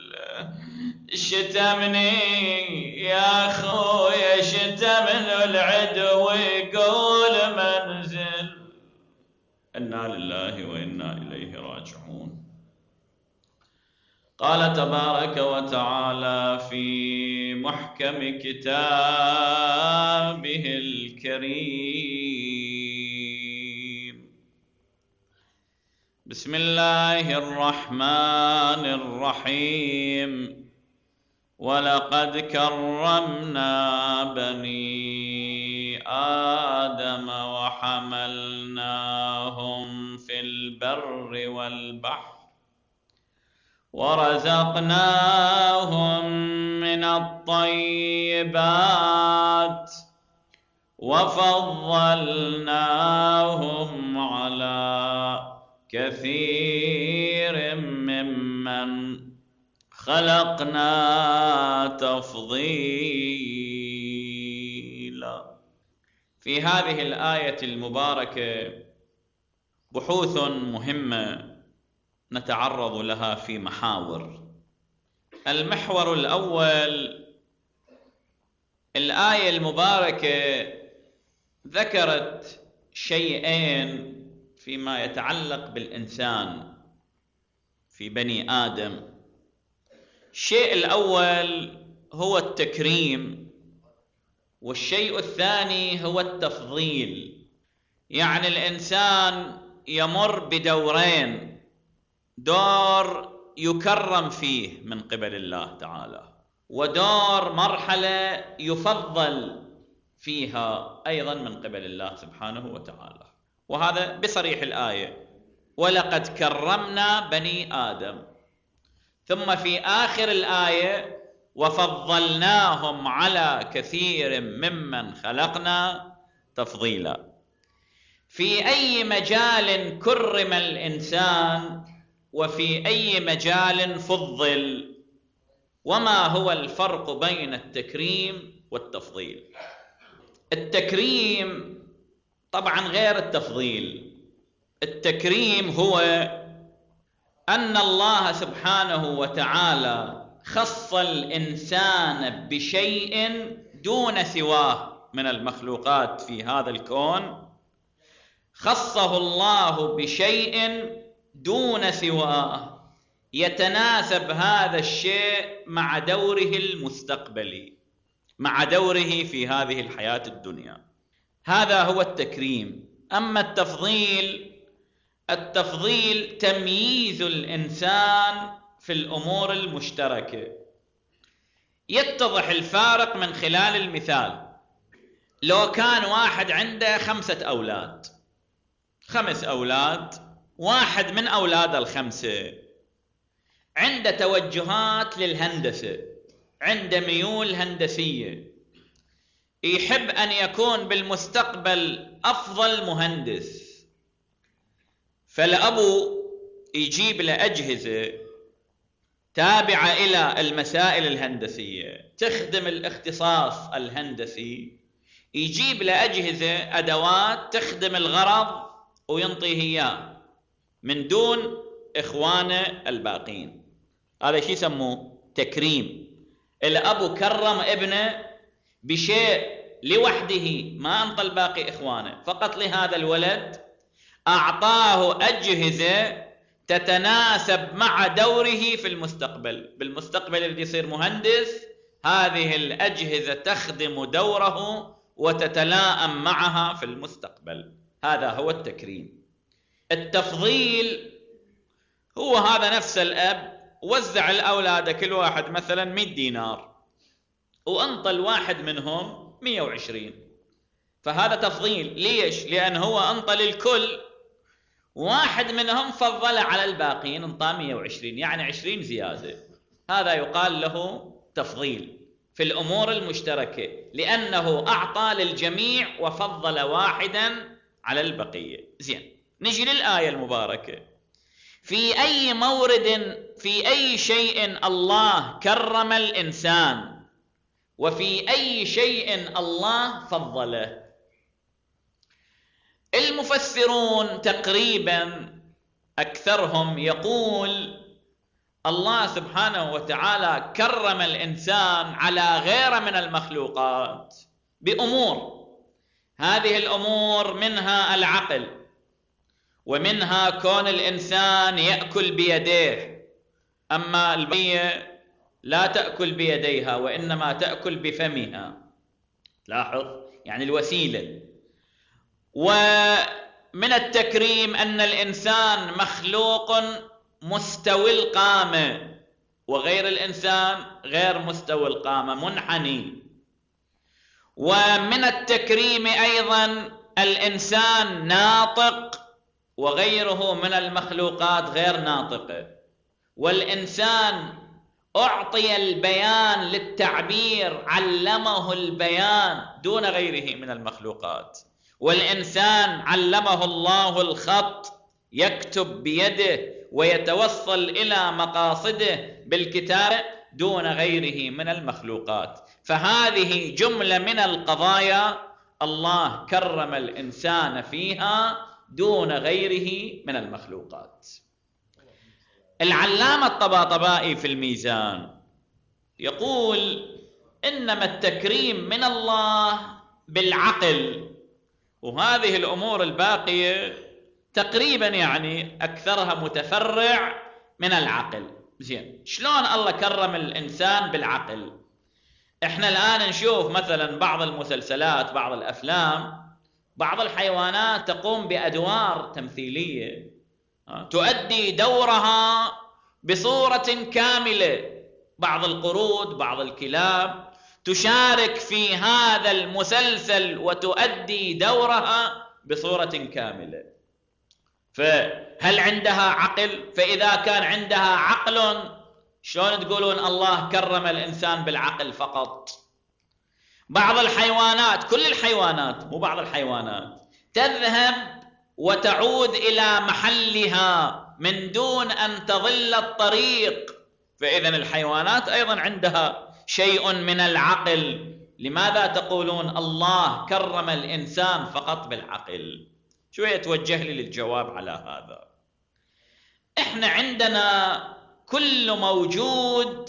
شتمني يا أخويا شتمني العدو يقول منزل إنا لله وإنا إليه راجعون. قال تبارك وتعالى في محكم كتابه الكريم: بسم الله الرحمن الرحيم: ولقد كرمنا بني آدم وحملناهم في البر والبحر ورزقناهم من الطيبات وفضلناهم على كثير ممن خلقنا تفضيلا. في هذه الآية المباركة بحوث مهمة نتعرض لها في محاور. المحور الأول: الآية المباركة ذكرت شيئين فيما يتعلق بالإنسان في بني آدم. الشيء الأول هو التكريم، والشيء الثاني هو التفضيل. يعني الإنسان يمر بدورين: دور يكرم فيه من قبل الله تعالى، ودور مرحلة يفضل فيها أيضا من قبل الله سبحانه وتعالى. وهذا بصريح الآية: ولقد كرمنا بني آدم. ثم في آخر الآية: وفضلناهم على كثير ممن خلقنا تفضيلا. في أي مجال كرم الإنسان وفي أي مجال فضل؟ وما هو الفرق بين التكريم والتفضيل؟ التكريم طبعا غير التفضيل. التكريم هو أن الله سبحانه وتعالى خص الإنسان بشيء دون سواه من المخلوقات في هذا الكون. خصه الله بشيء دون سواه يتناسب هذا الشيء مع دوره المستقبلي، مع دوره في هذه الحياة الدنيا. هذا هو التكريم. أما التفضيل، التفضيل تمييز الإنسان في الأمور المشتركة. يتضح الفارق من خلال المثال: لو كان واحد عنده خمسة أولاد، خمس أولاد، واحد من أولاد الخمسة عنده توجهات للهندسة، عنده ميول هندسية، يحب أن يكون بالمستقبل أفضل مهندس، فالأبو يجيب له أجهزة تابعة إلى المسائل الهندسية تخدم الاختصاص الهندسي، يجيب له أجهزة أدوات تخدم الغرض وينطيه إياه من دون إخوانه الباقين. هذا شيء يسموه تكريم. الأب كرم ابنه بشيء لوحده، ما أنطى الباقي إخوانه، فقط لهذا الولد أعطاه أجهزة تتناسب مع دوره في المستقبل. بالمستقبل الذي يصير مهندس، هذه الأجهزة تخدم دوره وتتلائم معها في المستقبل. هذا هو التكريم. التفضيل هو هذا نفس الأب وزع الأولاد كل واحد مثلا مئة دينار وأنطى الواحد منهم مئة وعشرين، فهذا تفضيل. ليش؟ لأن هو أنطى للكل، واحد منهم فضل على الباقين انطى مئة وعشرين، يعني عشرين زيادة. هذا يقال له تفضيل في الأمور المشتركة، لأنه أعطى للجميع وفضل واحدا على البقية. زين، نجي للآية المباركة. في أي مورد، في أي شيء الله كرم الإنسان، وفي أي شيء الله فضله. المفسرون تقريبا أكثرهم يقول الله سبحانه وتعالى كرم الإنسان على غيره من المخلوقات بأمور. هذه الأمور منها العقل، ومنها كون الإنسان يأكل بيديه، أما البقية لا تأكل بيديها وإنما تأكل بفمها. لاحظ يعني الوسيلة. ومن التكريم أن الإنسان مخلوق مستوي القامة، وغير الإنسان غير مستوي القامة، منحني. ومن التكريم أيضا الإنسان ناطق، وغيره من المخلوقات غير ناطقة. والإنسان أعطي البيان للتعبير، علمه البيان دون غيره من المخلوقات. والإنسان علمه الله الخط، يكتب بيده ويتوصل إلى مقاصده بالكتابة دون غيره من المخلوقات. فهذه جملة من القضايا الله كرم الإنسان فيها دون غيره من المخلوقات. العلامة الطباطبائي في الميزان يقول إنما التكريم من الله بالعقل، وهذه الأمور الباقية تقريبا يعني أكثرها متفرع من العقل. زين، شلون الله كرم الإنسان بالعقل؟ إحنا الآن نشوف مثلا بعض المسلسلات، بعض الأفلام، بعض الحيوانات تقوم بأدوار تمثيلية تؤدي دورها بصورة كاملة. بعض القرود، بعض الكلاب تشارك في هذا المسلسل وتؤدي دورها بصورة كاملة. فهل عندها عقل؟ فإذا كان عندها عقل، شلون تقولون الله كرم الإنسان بالعقل فقط؟ بعض الحيوانات، كل الحيوانات مو بعض الحيوانات، تذهب وتعود إلى محلها من دون أن تضل الطريق. فإذا الحيوانات أيضا عندها شيء من العقل. لماذا تقولون الله كرم الإنسان فقط بالعقل؟ شوية توجه لي للجواب على هذا. إحنا عندنا كل موجود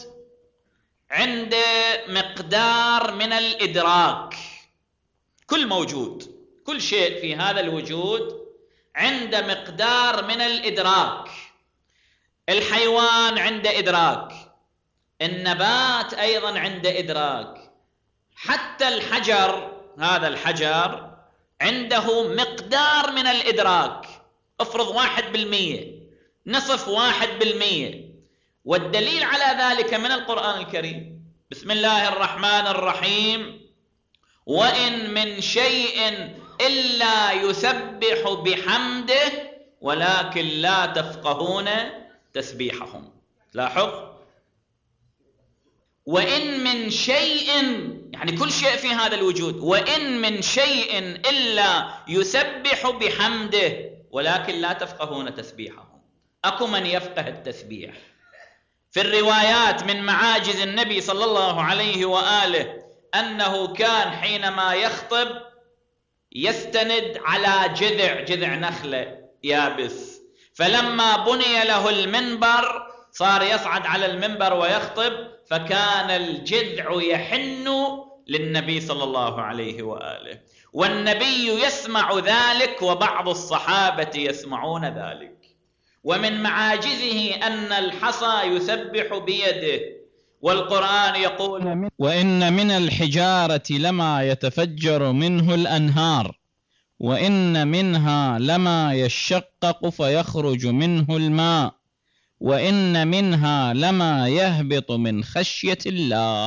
عنده مقدار من الإدراك. كل موجود، كل شيء في هذا الوجود عنده مقدار من الإدراك. الحيوان عنده إدراك، النبات أيضا عنده إدراك، حتى الحجر، هذا الحجر عنده مقدار من الإدراك. افرض واحد بالمية، نصف واحد بالمية. والدليل على ذلك من القرآن الكريم. بسم الله الرحمن الرحيم: وإن من شيء إلا يسبح بحمده ولكن لا تفقهون تسبيحهم. لاحظ، وإن من شيء، يعني كل شيء في هذا الوجود، وإن من شيء إلا يسبح بحمده ولكن لا تفقهون تسبيحهم. أكو من يفقه التسبيح؟ في الروايات من معاجز النبي صلى الله عليه وآله أنه كان حينما يخطب يستند على جذع جذع نخلة يابس، فلما بني له المنبر صار يصعد على المنبر ويخطب، فكان الجذع يحن للنبي صلى الله عليه وآله، والنبي يسمع ذلك وبعض الصحابة يسمعون ذلك. ومن معاجزه أن الحصى يسبح بيده، والقرآن يقول: وإن من الحجارة لما يتفجر منه الأنهار وإن منها لما يشقق فيخرج منه الماء وإن منها لما يهبط من خشية الله.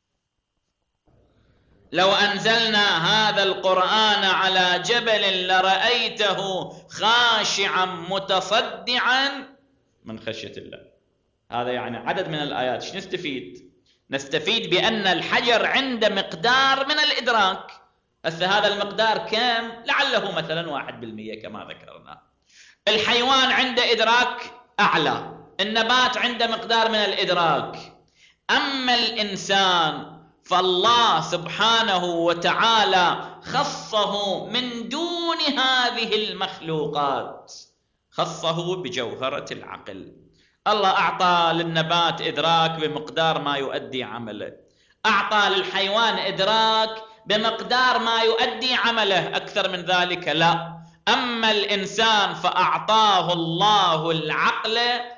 لو أنزلنا هذا القرآن على جبل لرأيته خاشعا متصدعا من خشية الله. هذا يعني عدد من الآيات. ايش نستفيد؟ نستفيد بأن الحجر عنده مقدار من الإدراك. هسه هذا المقدار كم؟ لعله مثلا واحد بالمية كما ذكرنا. الحيوان عنده إدراك أعلى، النبات عنده مقدار من الإدراك. أما الإنسان فالله سبحانه وتعالى خصه من دون هذه المخلوقات، خصه بجوهرة العقل. الله أعطى للنبات إدراك بمقدار ما يؤدي عمله، أعطى للحيوان إدراك بمقدار ما يؤدي عمله، أكثر من ذلك لا. أما الإنسان فأعطاه الله العقل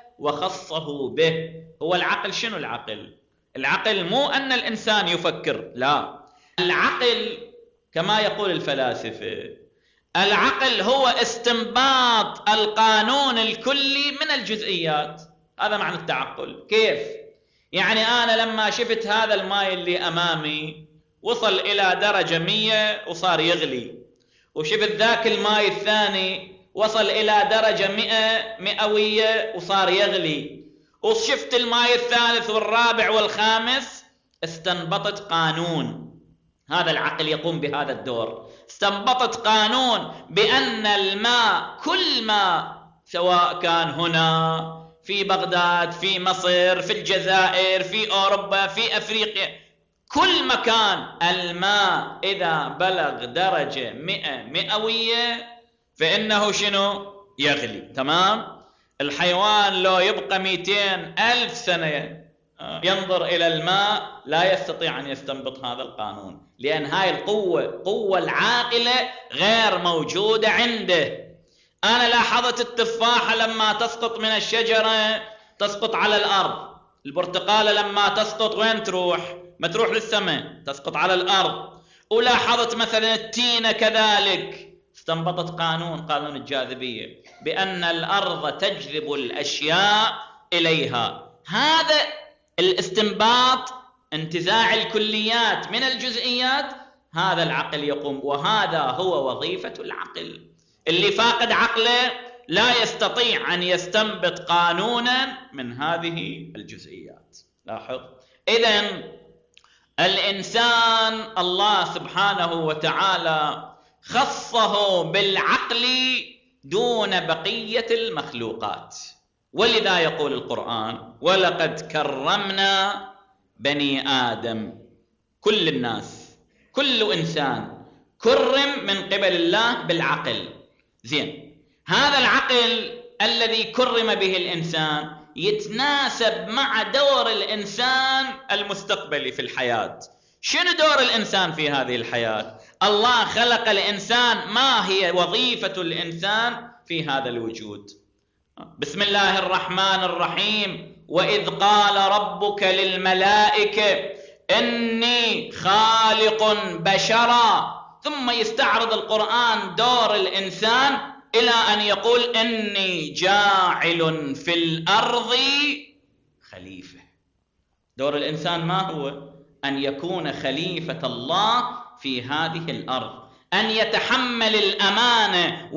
وخصه به. هو العقل شنو العقل؟ العقل مو أن الإنسان يفكر، لا، العقل كما يقول الفلاسفة، العقل هو استنباط القانون الكلي من الجزئيات. هذا معنى التعقل. كيف؟ يعني أنا لما شفت هذا الماء اللي أمامي وصل إلى درجة مية وصار يغلي، وشفت ذاك الماء الثاني وصل إلى درجة مئة مئوية وصار يغلي، وشفت الماء الثالث والرابع والخامس، استنبطت قانون. هذا العقل يقوم بهذا الدور. استنبطت قانون بأن الماء، كل ماء، سواء كان هنا في بغداد، في مصر، في الجزائر، في أوروبا، في أفريقيا، كل مكان، الماء إذا بلغ درجة مئة مئوية فإنه شنو؟ يغلي. تمام؟ الحيوان لو يبقى مئتين ألف سنة ينظر إلى الماء لا يستطيع أن يستنبط هذا القانون، لأن هاي القوة، قوة العاقلة غير موجودة عنده. أنا لاحظت التفاحة لما تسقط من الشجرة تسقط على الأرض، البرتقالة لما تسقط وين تروح؟ ما تروح للسماء، تسقط على الأرض. ولاحظت مثلا التينة كذلك، استنبطت قانون، قانون الجاذبية، بأن الأرض تجذب الأشياء إليها. هذا الاستنباط، انتزاع الكليات من الجزئيات، هذا العقل يقوم، وهذا هو وظيفة العقل. اللي فاقد عقله لا يستطيع أن يستنبط قانونا من هذه الجزئيات. لاحظ، إذن الإنسان الله سبحانه وتعالى خصه بالعقل دون بقية المخلوقات. ولذا يقول القرآن: ولقد كرمنا بني آدم. كل الناس، كل إنسان كرم من قبل الله بالعقل. زين، هذا العقل الذي كرم به الإنسان يتناسب مع دور الإنسان المستقبلي في الحياة. شنو دور الإنسان في هذه الحياة؟ الله خلق الإنسان، ما هي وظيفة الإنسان في هذا الوجود؟ بسم الله الرحمن الرحيم: وإذ قال ربك للملائكة إني خالق بشرا. ثم يستعرض القرآن دور الإنسان إلى أن يقول إني جاعل في الأرض خليفة. دور الإنسان ما هو؟ أن يكون خليفة الله في هذه الأرض، أن يتحمل الأمانة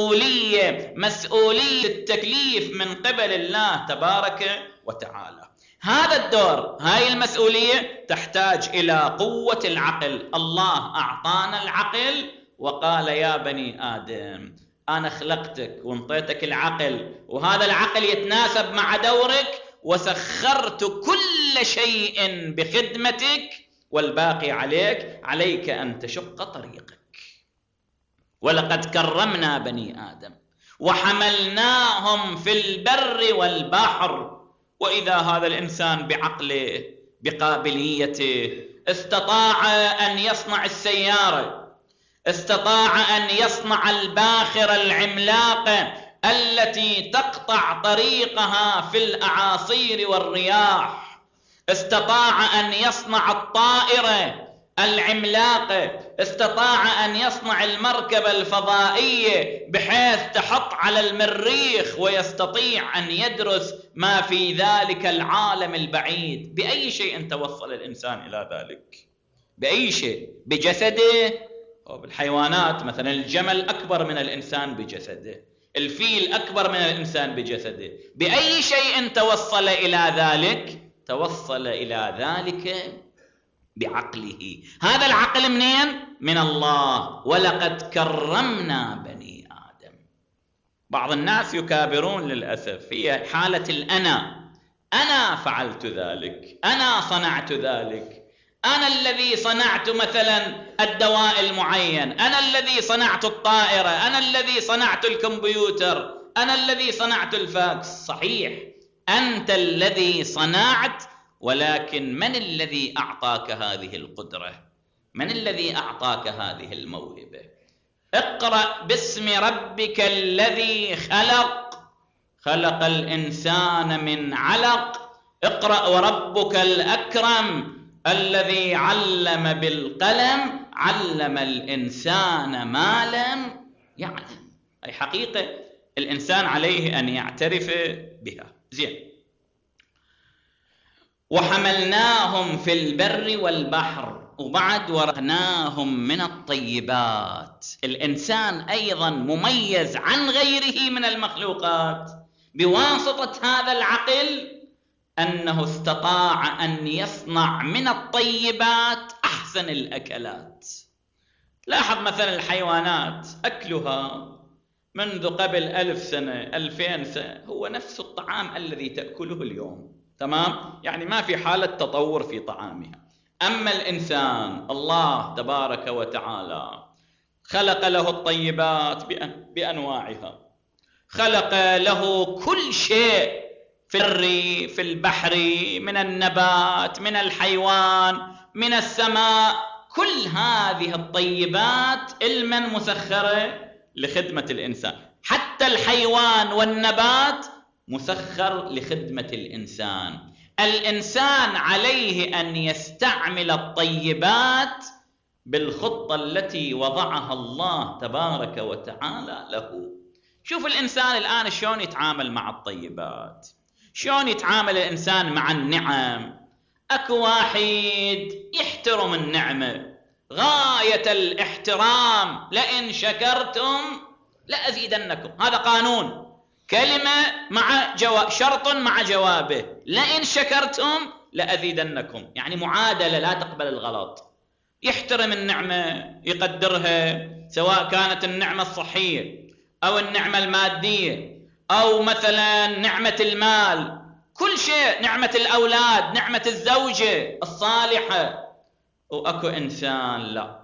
والمسؤولية، مسؤولية التكليف من قبل الله تبارك وتعالى. هذا الدور، هاي المسؤولية تحتاج إلى قوة العقل. الله أعطانا العقل وقال يا بني آدم أنا خلقتك وانطيتك العقل، وهذا العقل يتناسب مع دورك، وسخرت كل شيء بخدمتك، والباقي عليك، عليك أن تشق طريقك. ولقد كرمنا بني آدم وحملناهم في البر والبحر. وإذا هذا الإنسان بعقله بقابليته استطاع أن يصنع السيارة، استطاع أن يصنع الباخرة العملاقة التي تقطع طريقها في الأعاصير والرياح، استطاع أن يصنع الطائرة العملاقة، استطاع أن يصنع المركبة الفضائية بحيث تحط على المريخ ويستطيع أن يدرس ما في ذلك العالم البعيد. بأي شيء توصل الإنسان إلى ذلك؟ بأي شيء؟ بجسده؟ أو بالحيوانات مثلا الجمل أكبر من الإنسان بجسده، الفيل أكبر من الإنسان بجسده. بأي شيء توصل إلى ذلك؟ توصل إلى ذلك بعقله. هذا العقل منين؟ من الله. ولقد كرمنا بني آدم. بعض الناس يكابرون للأسف في حالة الأنا، أنا فعلت ذلك، أنا صنعت ذلك، أنا الذي صنعت مثلا الدواء المعين، أنا الذي صنعت الطائرة، أنا الذي صنعت الكمبيوتر، أنا الذي صنعت الفاكس. صحيح أنت الذي صنعت، ولكن من الذي أعطاك هذه القدرة؟ من الذي أعطاك هذه الموهبة؟ اقرأ باسم ربك الذي خلق، خلق الإنسان من علق. اقرأ وربك الأكرم الذي علم بالقلم، علم الإنسان ما لم يعلم. أي حقيقة الإنسان عليه أن يعترف بها. زين. وحملناهم في البر والبحر، وبعد ورزقناهم من الطيبات. الإنسان أيضا مميز عن غيره من المخلوقات بواسطة هذا العقل، أنه استطاع أن يصنع من الطيبات أحسن الأكلات. لاحظ مثلا الحيوانات أكلها منذ قبل ألف سنة ألفين سنة هو نفس الطعام الذي تأكله اليوم، تمام؟ يعني ما في حالة تطور في طعامها. أما الإنسان الله تبارك وتعالى خلق له الطيبات بأنواعها، خلق له كل شيء في الري في البحر، من النبات، من الحيوان، من السماء. كل هذه الطيبات المن مسخرة لخدمة الإنسان. حتى الحيوان والنبات مسخر لخدمة الإنسان. الإنسان عليه أن يستعمل الطيبات بالخطة التي وضعها الله تبارك وتعالى له. شوف الإنسان الآن شلون يتعامل مع الطيبات، شلون يتعامل الإنسان مع النعم. أكو واحد يحترم النعمة غاية الاحترام، لئن شكرتم لأزيدنكم. هذا قانون، كلمة مع جواب، شرط مع جوابه، لئن شكرتم لأزيدنكم، يعني معادلة لا تقبل الغلط. يحترم النعمة، يقدرها، سواء كانت النعمة الصحية أو النعمة المادية أو مثلا نعمة المال، كل شيء، نعمة الأولاد، نعمة الزوجة الصالحة. وأكو إنسان لا،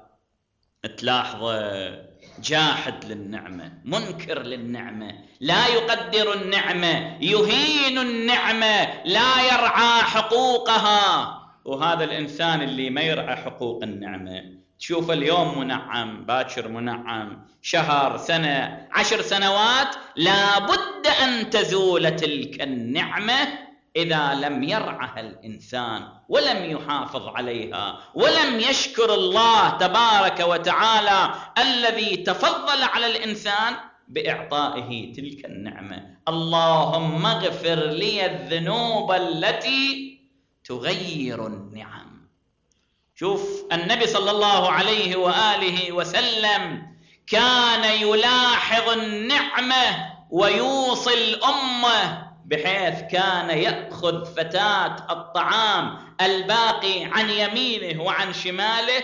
تلاحظه جاحد للنعمة، منكر للنعمة، لا يقدر النعمة، يهين النعمة، لا يرعى حقوقها. وهذا الإنسان اللي ما يرعى حقوق النعمة تشوف اليوم منعم، باكر منعم، شهر، سنة، عشر سنوات، لا بد أن تزول تلك النعمة إذا لم يرعها الإنسان ولم يحافظ عليها ولم يشكر الله تبارك وتعالى الذي تفضل على الإنسان بإعطائه تلك النعمة. اللهم اغفر لي الذنوب التي تغير النعم. شوف النبي صلى الله عليه وآله وسلم كان يلاحظ النعمة ويوصي الأمة بحيث كان يأخذ فتاة الطعام الباقي عن يمينه وعن شماله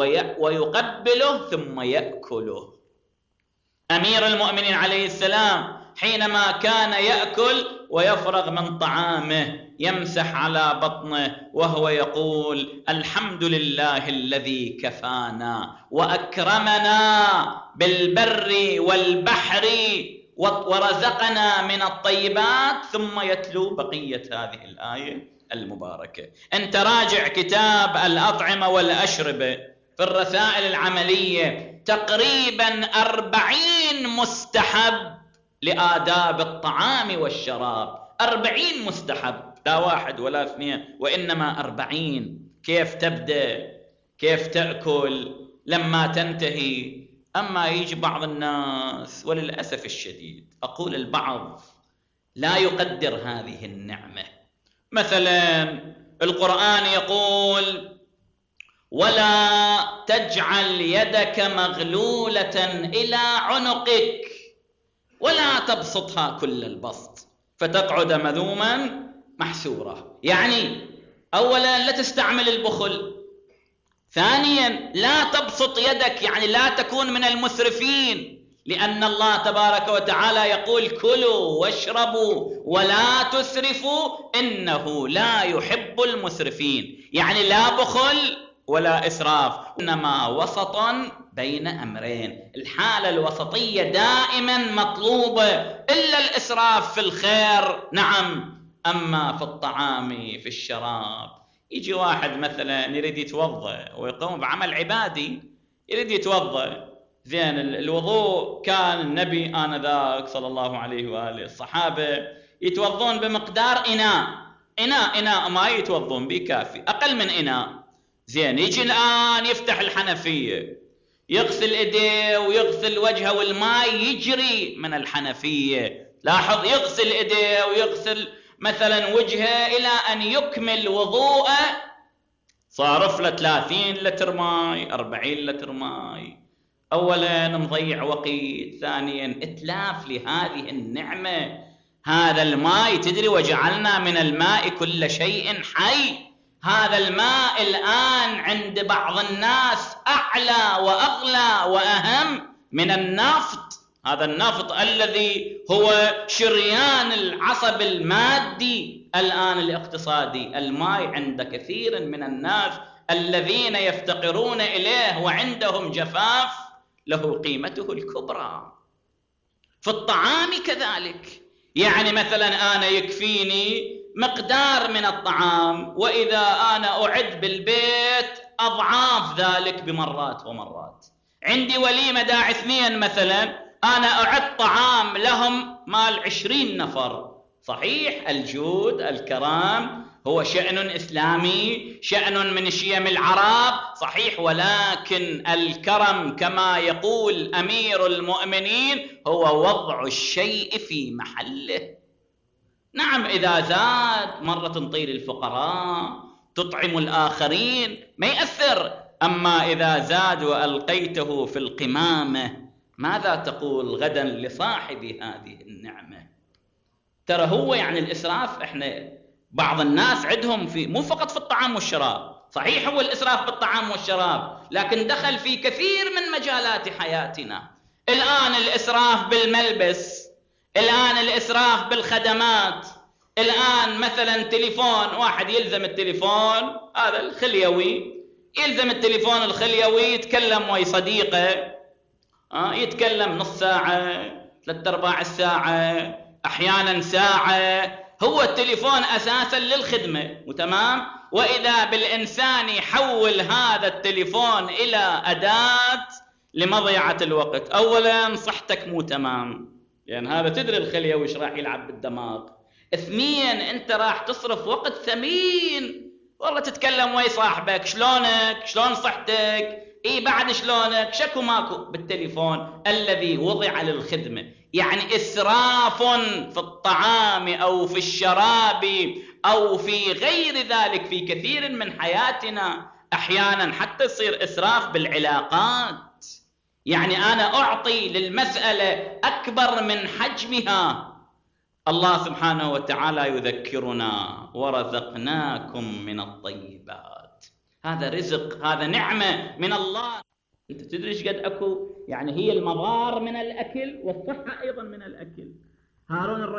ويقبله ثم يأكله. أمير المؤمنين عليه السلام حينما كان يأكل ويفرغ من طعامه يمسح على بطنه وهو يقول: الحمد لله الذي كفانا وأكرمنا بالبر والبحر ورزقنا من الطيبات، ثم يتلو بقية هذه الآية المباركة. أنت راجع كتاب الأطعمة والأشربة في الرسائل العملية، تقريبا أربعين مستحب لآداب الطعام والشراب، أربعين مستحب، لا واحد ولا اثنين وإنما أربعين. كيف تبدأ، كيف تأكل لما تنتهي. أما يجي بعض الناس وللأسف الشديد أقول البعض لا يقدر هذه النعمة. مثلا القرآن يقول: ولا تجعل يدك مغلولة إلى عنقك ولا تبسطها كل البسط فتقعد مذوما محسورا. يعني أولا لا تستعمل البخل، ثانيا لا تبسط يدك، يعني لا تكون من المسرفين، لأن الله تبارك وتعالى يقول: كلوا واشربوا ولا تسرفوا إنه لا يحب المسرفين. يعني لا بخل ولا إسراف، إنما وسطا بين أمرين. الحالة الوسطية دائما مطلوبة، إلا الإسراف في الخير نعم، أما في الطعام في الشراب. يجي واحد مثلا يريد يتوضأ ويقوم بعمل عبادي، يريد يتوضأ زين، الوضوء كان النبي آنذاك صلى الله عليه وآله الصحابة يتوضون بمقدار إناء إناء إناء ما يتوضون به كافي، أقل من إناء. زين، يجي الآن يفتح الحنفية يغسل إيديه ويغسل وجهه والماء يجري من الحنفية. لاحظ، يغسل إيديه ويغسل مثلا وجهه إلى أن يكمل وضوءه، صارف له ثلاثين لتر ماء، أربعين لتر ماء. أولا مضيع وقت، ثانيا إتلاف لهذه النعمة. هذا الماء تدري وجعلنا من الماء كل شيء حي. هذا الماء الآن عند بعض الناس أعلى وأغلى وأهم من النفط. هذا النفط الذي هو شريان العصب المادي الآن الاقتصادي، الماء عند كثير من الناس الذين يفتقرون إليه وعندهم جفاف له قيمته الكبرى. في الطعام كذلك، يعني مثلا أنا يكفيني مقدار من الطعام، وإذا أنا أعد بالبيت أضعاف ذلك بمرات ومرات. عندي وليمة داعي اثنين مثلا، أنا أعد طعام لهم مال عشرين نفر. صحيح الجود الكرام هو شأن إسلامي، شأن من شيم العرب، صحيح، ولكن الكرم كما يقول أمير المؤمنين هو وضع الشيء في محله. نعم، إذا زاد مرة تنطيل الفقراء، تطعم الآخرين، ما يأثر. أما إذا زاد وألقيته في القمامة، ماذا تقول غدا لصاحب هذه النعمة؟ ترى هو يعني الإسراف، إحنا بعض الناس عندهم في مو فقط في الطعام والشراب، صحيح هو الإسراف بالطعام والشراب، لكن دخل في كثير من مجالات حياتنا. الآن الإسراف بالملبس، الآن الإسراف بالخدمات، الآن مثلا تليفون، واحد يلزم التليفون هذا الخليوي، يلزم التليفون الخليوي يتكلم ويا صديقه، آه يتكلم نص ساعة، ثلاثة أرباع الساعة، أحيانا ساعة. هو التليفون أساسا للخدمة وتمام، وإذا بالإنسان يحول هذا التليفون إلى أداة لمضيعة الوقت. أولا صحتك مو تمام، يعني هذا تدري الخليوي وش راح يلعب بالدماغ. اثنين، أنت راح تصرف وقت ثمين، والله تتكلم ويا صاحبك، شلونك، شلون صحتك، إيه بعد شلونك، شكو ماكو، بالتليفون الذي وضع للخدمة. يعني إسراف في الطعام أو في الشراب أو في غير ذلك في كثير من حياتنا. أحيانا حتى يصير إسراف بالعلاقات، يعني أنا أعطي للمسألة أكبر من حجمها، الله سبحانه وتعالى يذكرنا ورزقناكم من الطيبات. هذا رزق، هذا نعمة من الله. أنت تدري ايش قد أكو؟ يعني هي المضار من الأكل والصحة أيضا من الأكل. هارون